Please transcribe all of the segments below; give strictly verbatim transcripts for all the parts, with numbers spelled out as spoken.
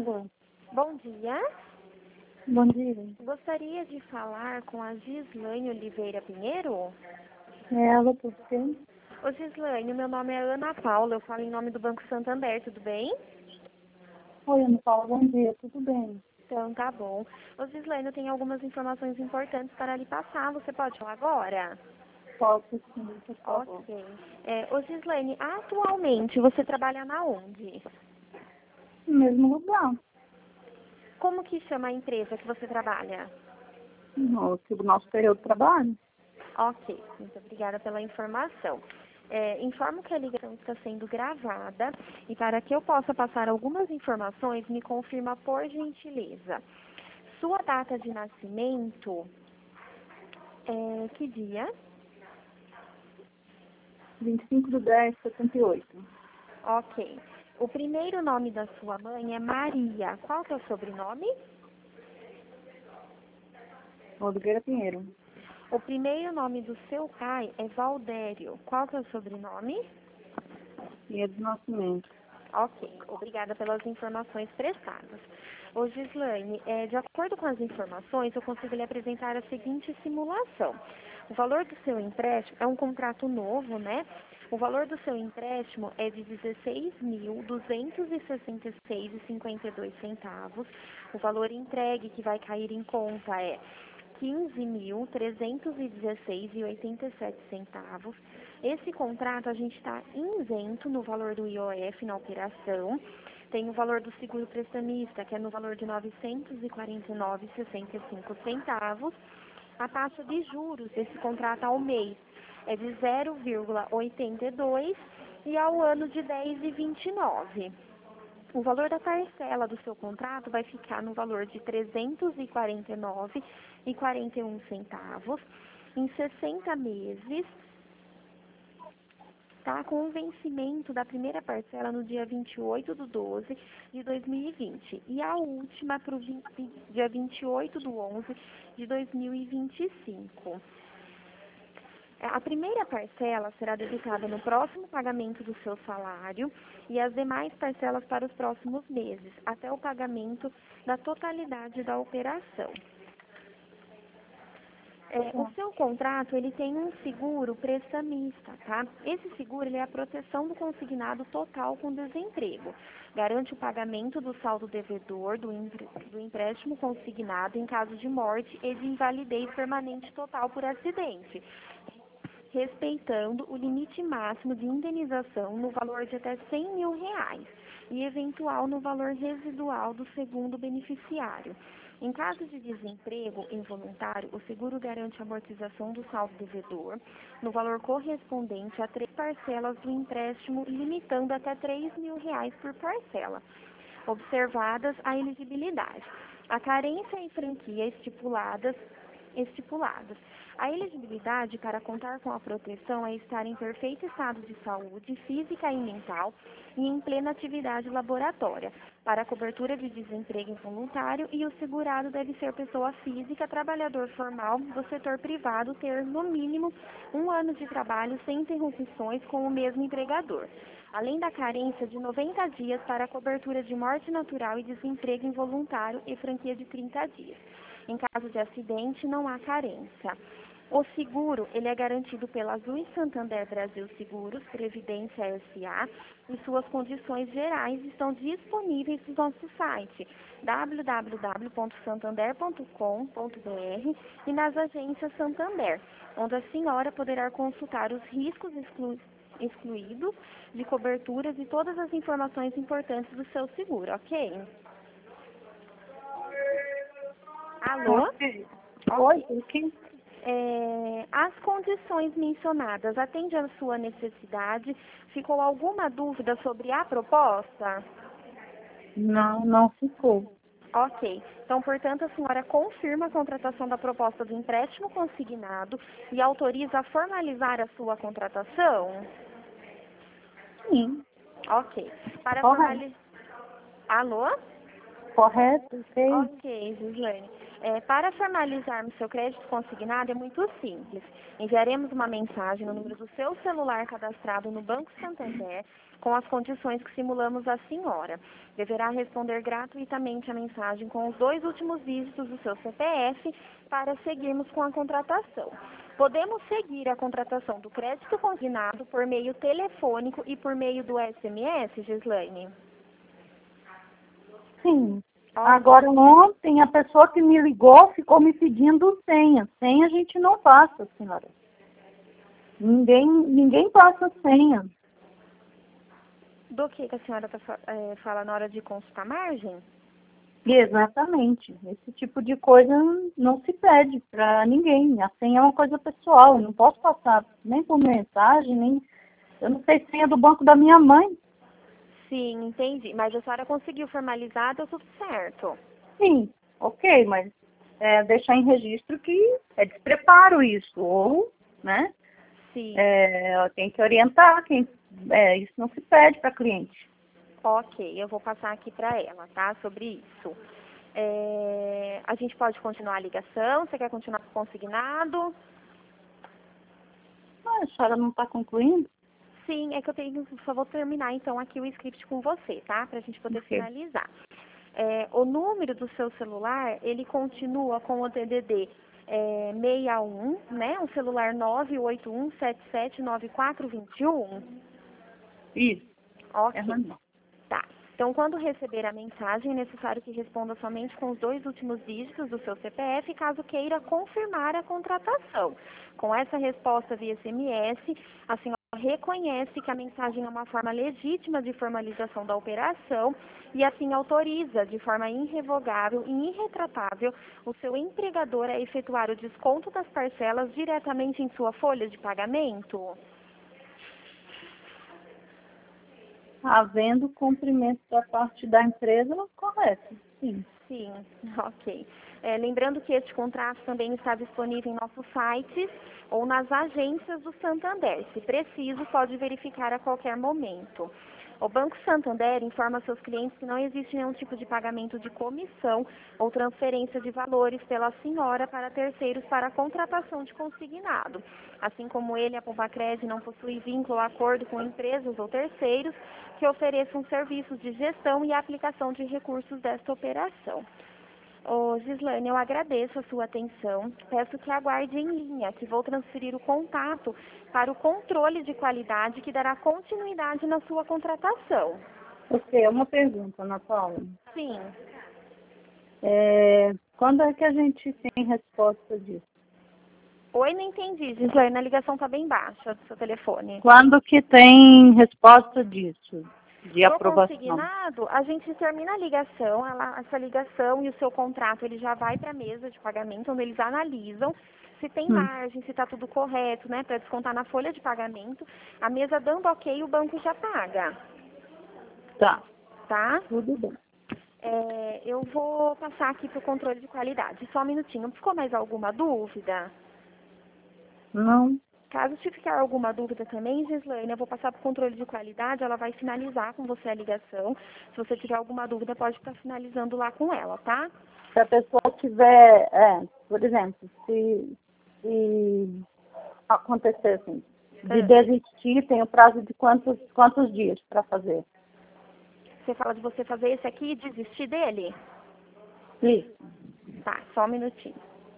Alô, Bom dia. bom dia. Gostaria de falar com a Gislaine Oliveira Pinheiro? É ela por quê? Ô Gislaine, meu nome é Ana Paula, eu falo em nome do Banco Santander, tudo bem? Oi, Ana Paula, bom dia, tudo bem? Então tá bom. Ô Gislaine, eu tenho algumas informações importantes para lhe passar, você pode falar agora? Posso sim, por favor. Ok. É, ô Gislaine, atualmente você trabalha na onde? No mesmo lugar, Como que chama a empresa que você trabalha? no Tribunal Superior do Trabalho. Ok, muito obrigada pela informação. É, informo que a ligação está sendo gravada e para que eu possa passar algumas informações, me confirma por gentileza. Sua data de nascimento é que dia? vinte e cinco de dez de setenta e oito. Ok. O primeiro nome da sua mãe é Maria. Qual que é o sobrenome? Rodrigueira Pinheiro. O primeiro nome do seu pai é Valdério. Qual que é o sobrenome? Dia de nascimento. Ok, obrigada pelas informações prestadas. Ô Gislaine, é, de acordo com as informações, eu consigo lhe apresentar a seguinte simulação. O valor do seu empréstimo é um contrato novo, né? O valor do seu empréstimo é de dezesseis mil duzentos e sessenta e seis reais e cinquenta e dois centavos. O valor entregue que vai cair em conta é quinze mil trezentos e dezesseis reais e oitenta e sete centavos. Esse contrato a gente está isento no valor do I O F na operação. Tem o valor do seguro prestamista, que é no valor de novecentos e quarenta e nove reais e sessenta e cinco centavos. A taxa de juros desse contrato ao mês é de zero vírgula oitenta e dois e ao ano de dez vírgula vinte e nove. O valor da parcela do seu contrato vai ficar no valor de trezentos e quarenta e nove reais e quarenta e um centavos em sessenta meses, tá? Com o vencimento da primeira parcela no dia vinte e oito de doze de dois mil e vinte e a última para o dia vinte e oito de onze de dois mil e vinte e cinco. A primeira parcela será debitada no próximo pagamento do seu salário e as demais parcelas para os próximos meses, até o pagamento da totalidade da operação. É, o seu contrato, ele tem um seguro prestamista, tá? Esse seguro, ele é a proteção do consignado total com desemprego. Garante o pagamento do saldo devedor do, empre, do empréstimo consignado em caso de morte e de invalidez permanente total por acidente, respeitando o limite máximo de indenização no valor de até cem mil reais e eventual no valor residual do segundo beneficiário. Em caso de desemprego involuntário, o seguro garante a amortização do saldo devedor no valor correspondente a três parcelas do empréstimo, limitando até três mil reais por parcela, observadas a elegibilidade, a carência e franquia estipuladas estipuladas. A elegibilidade para contar com a proteção é estar em perfeito estado de saúde física e mental e em plena atividade laboratória. Para a cobertura de desemprego involuntário, e o segurado deve ser pessoa física, trabalhador formal do setor privado, ter no mínimo um ano de trabalho sem interrupções com o mesmo empregador, além da carência de noventa dias para a cobertura de morte natural e desemprego involuntário e franquia de trinta dias. Em caso de acidente, não há carência. O seguro, ele é garantido pela Azul Santander Brasil Seguros, Previdência S A, e suas condições gerais estão disponíveis no nosso site w w w ponto santander ponto com ponto b r e nas agências Santander, onde a senhora poderá consultar os riscos exclu excluídos de coberturas e todas as informações importantes do seu seguro, ok? Alô? Ok. Ok. Oi, aqui? É, as condições mencionadas atendem à sua necessidade? Ficou alguma dúvida sobre a proposta? Não, não ficou. Ok. Então, portanto, a senhora confirma a contratação da proposta do empréstimo consignado e autoriza a formalizar a sua contratação? Sim, Ok. Para correto. formalizar... Alô? Correto, ok? Ok, Gislaine. É, para formalizarmos seu crédito consignado é muito simples. Enviaremos uma mensagem no número do seu celular cadastrado no Banco Santander com as condições que simulamos à senhora. Deverá responder gratuitamente a mensagem com os dois últimos dígitos do seu C P F para seguirmos com a contratação. Podemos seguir a contratação do crédito consignado por meio telefônico e por meio do S M S, Gislaine? Sim. Ó, Agora, ontem, a pessoa que me ligou ficou me pedindo senha. Senha a gente não passa, senhora. Ninguém, ninguém passa senha. do que, que a senhora tá, fa- é, fala na hora de consultar margem? Exatamente. Esse tipo de coisa não se pede para ninguém. A senha é uma coisa pessoal. Eu não posso passar nem por mensagem, nem... Eu não sei senha do banco da minha mãe. Sim, entendi. Mas a senhora conseguiu formalizar, deu tudo certo. Sim, ok, mas é, deixar em registro que é despreparo isso. Ou, né, Sim. é, tem que orientar. Quem, é, isso não se pede para cliente. Ok, eu vou passar aqui para ela, tá? Sobre isso. É, a gente pode continuar a ligação? Você quer continuar com o consignado? Ah, a senhora não está concluindo? Sim, é que eu tenho, só vou terminar então aqui o script com você, tá? Pra gente poder Ok. finalizar. É, o número do seu celular, ele continua com o D D D é, sessenta e um, né? Um celular nove oito um sete sete nove quatro dois um. Isso, é Ok. normal. Tá. Então, quando receber a mensagem, é necessário que responda somente com os dois últimos dígitos do seu C P F, caso queira confirmar a contratação. Com essa resposta via S M S, a senhora reconhece que a mensagem é uma forma legítima de formalização da operação e assim autoriza, de forma irrevogável e irretratável, o seu empregador a efetuar o desconto das parcelas diretamente em sua folha de pagamento? Havendo cumprimento da parte da empresa, correto, sim. Sim, ok. É, lembrando que este contrato também está disponível em nossos sites ou nas agências do Santander. Se preciso, pode verificar a qualquer momento. O Banco Santander informa seus clientes que não existe nenhum tipo de pagamento de comissão ou transferência de valores pela senhora para terceiros para a contratação de consignado. Assim como ele, a Pompacred não possui vínculo ou acordo com empresas ou terceiros que ofereçam serviços de gestão e aplicação de recursos desta operação. Ô, Gislaine, eu agradeço a sua atenção. Peço que aguarde em linha, que vou transferir o contato para o controle de qualidade que dará continuidade na sua contratação. Ok, uma pergunta, Ana Paula. Sim. É, quando é que a gente tem resposta disso? Oi, não entendi, Gislaine, a ligação está bem baixa do seu telefone. Quando que tem resposta disso, de Do aprovação? consignado, a gente termina a ligação, ela- essa ligação e o seu contrato, ele já vai para a mesa de pagamento, onde eles analisam se tem Hum, margem, se está tudo correto, né, para descontar na folha de pagamento. A mesa dando ok, o banco já paga, tá, tá? tudo bem. É, eu vou passar aqui para o controle de qualidade. Só um minutinho. Ficou mais alguma dúvida? Não, Caso te ficar alguma dúvida também, Gislaine, eu vou passar para o controle de qualidade, ela vai finalizar com você a ligação. Se você tiver alguma dúvida, pode estar finalizando lá com ela, tá? se a pessoa tiver, é, por exemplo, se, se acontecer assim, de Ah, desistir, tem o prazo de quantos, quantos dias para fazer? Você fala de você fazer esse aqui e desistir dele? Isso. Tá, só um minutinho.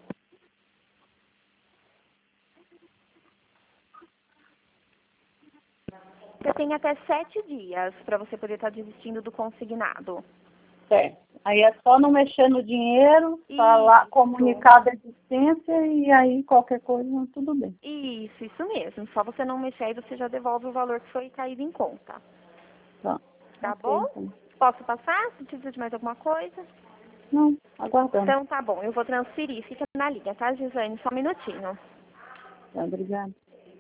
Você tem até sete dias para você poder estar desistindo do consignado. Certo. Aí é só não mexer no dinheiro, falar, Isso. comunicar a desistência e aí qualquer coisa, tudo bem. Isso, isso mesmo. Só você não mexer aí, você já devolve o valor que foi caído em conta. Tá. Tá Ok, bom? então. Posso passar? Se precisa de mais alguma coisa? Não, aguardando. Então tá bom, eu vou transferir. Fica na linha, tá, Gislaine? Só um minutinho. Tá, obrigada.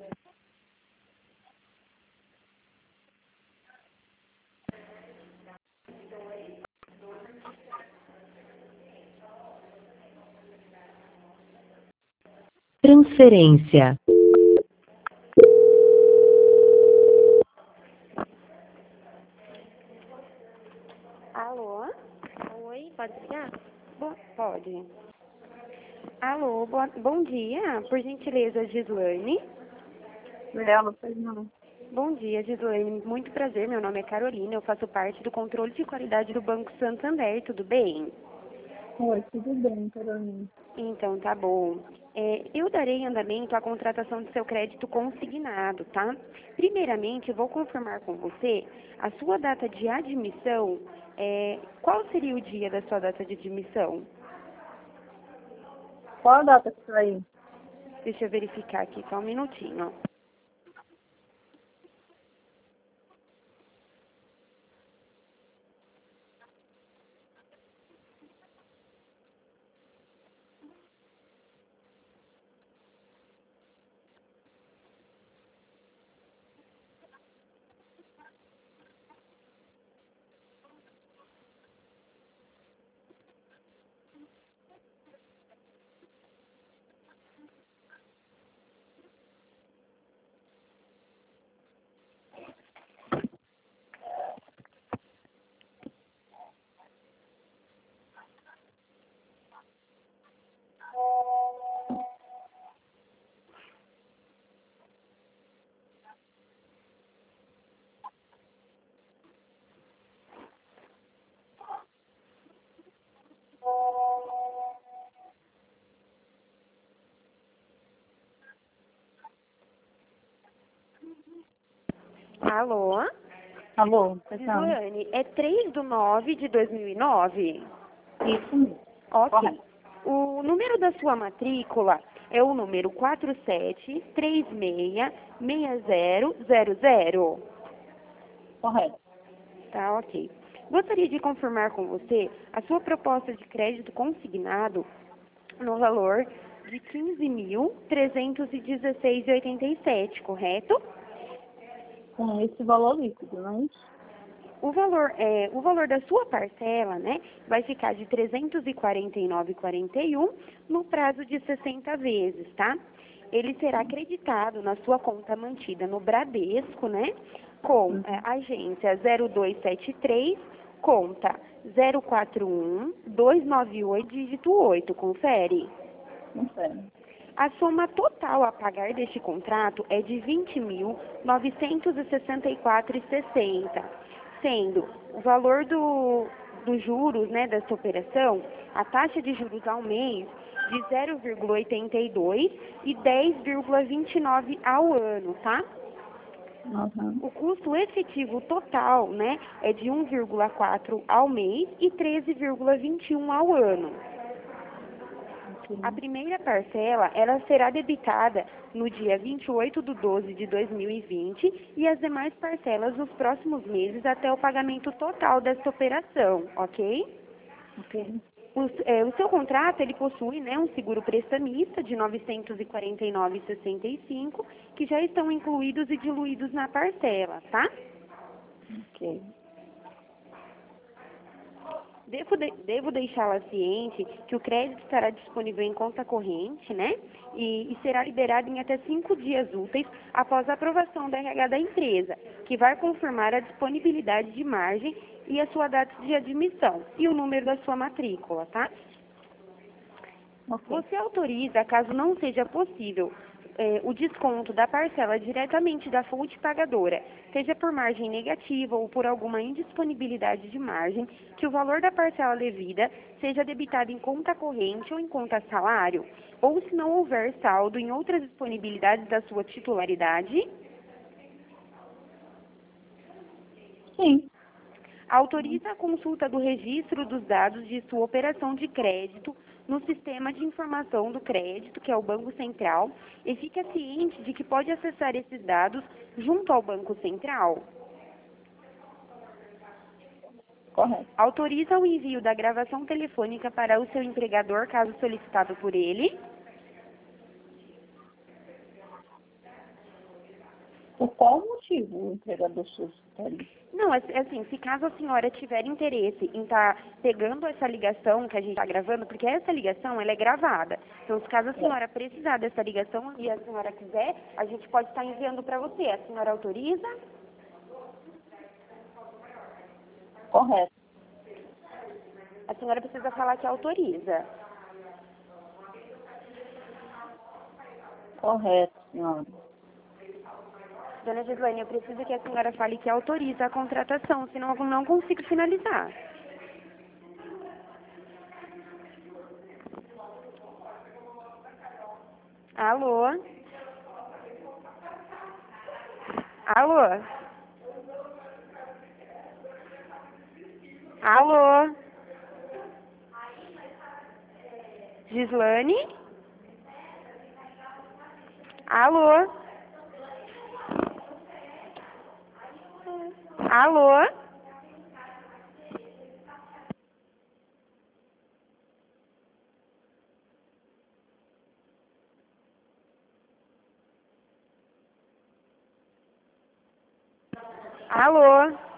Transferência. Alô? Oi, pode ligar? Bo- Pode. Alô, boa, bom dia. Por gentileza, Gislaine. Ela, pois não. Bom dia, Gislaine. Muito prazer. Meu nome é Carolina. Eu faço parte do controle de qualidade do Banco Santander. Tudo bem? Oi, tudo bem, Carolina. Então, tá bom. É, eu darei andamento à contratação do seu crédito consignado, tá? Primeiramente, eu vou confirmar com você a sua data de admissão. É, qual seria o dia da sua data de admissão? Qual a data que saiu? Deixa eu verificar aqui, só um minutinho. Alô? Alô, pois não. Gislaine, é três de nove de dois mil e nove? Isso mesmo. Ok. Correto. O número da sua matrícula é o número quatro sete três seis seis zero zero zero. Correto. Tá, ok. Gostaria de confirmar com você a sua proposta de crédito consignado no valor de quinze mil trezentos e dezesseis vírgula oitenta e sete, correto? Com esse valor líquido, não é isso? O valor, é, o valor da sua parcela, né, vai ficar de trezentos e quarenta e nove vírgula quarenta e um no prazo de sessenta vezes, tá? Ele será acreditado na sua conta mantida no Bradesco, né, com Uhum. é, agência zero dois sete três, conta zero quatro um dois nove oito, dígito oito, confere. Não sei. A soma total a pagar deste contrato é de vinte mil novecentos e sessenta e quatro reais e sessenta centavos, sendo o valor do, dos juros, né, dessa operação, a taxa de juros ao mês de zero vírgula oitenta e dois e dez vírgula vinte e nove ao ano, tá? Uhum. O custo efetivo total, né, é de um vírgula quatro ao mês e treze vírgula vinte e um ao ano. Ok. A primeira parcela, ela será debitada no dia vinte e oito de doze de dois mil e vinte e as demais parcelas nos próximos meses até o pagamento total desta operação, ok? Ok. O, é, o seu contrato, ele possui, né, um seguro prestamista de novecentos e quarenta e nove reais e sessenta e cinco centavos, que já estão incluídos e diluídos na parcela, tá? Ok. Devo, de, devo deixá-la ciente que o crédito estará disponível em conta corrente, né? E, e será liberado em até cinco dias úteis após a aprovação da R H da empresa, que vai confirmar a disponibilidade de margem e a sua data de admissão e o número da sua matrícula, tá? Ok. Você autoriza, caso não seja possível, eh, o desconto da parcela diretamente da fonte pagadora, seja por margem negativa ou por alguma indisponibilidade de margem, que o valor da parcela devida seja debitado em conta corrente ou em conta salário, ou se não houver saldo em outras disponibilidades da sua titularidade? Sim. Autoriza a consulta do registro dos dados de sua operação de crédito no sistema de informação do crédito, que é o Banco Central, e fica ciente de que pode acessar esses dados junto ao Banco Central. Correto. Autoriza o envio da gravação telefônica para o seu empregador, caso solicitado por ele. Por qual motivo o empregador solicitaria? Não, é- é assim, se caso a senhora tiver interesse em estar pegando essa ligação que a gente está gravando, porque essa ligação, ela é gravada. Então, se caso a senhora precisar dessa ligação e a senhora quiser, a gente pode estar enviando para você. A senhora autoriza? Correto. A senhora precisa falar que autoriza. Correto, senhora. Dona Gislaine, eu preciso que a senhora fale que autoriza a contratação, senão eu não consigo finalizar. Alô? Alô? Alô? Gislaine? Alô? Alô? Alô?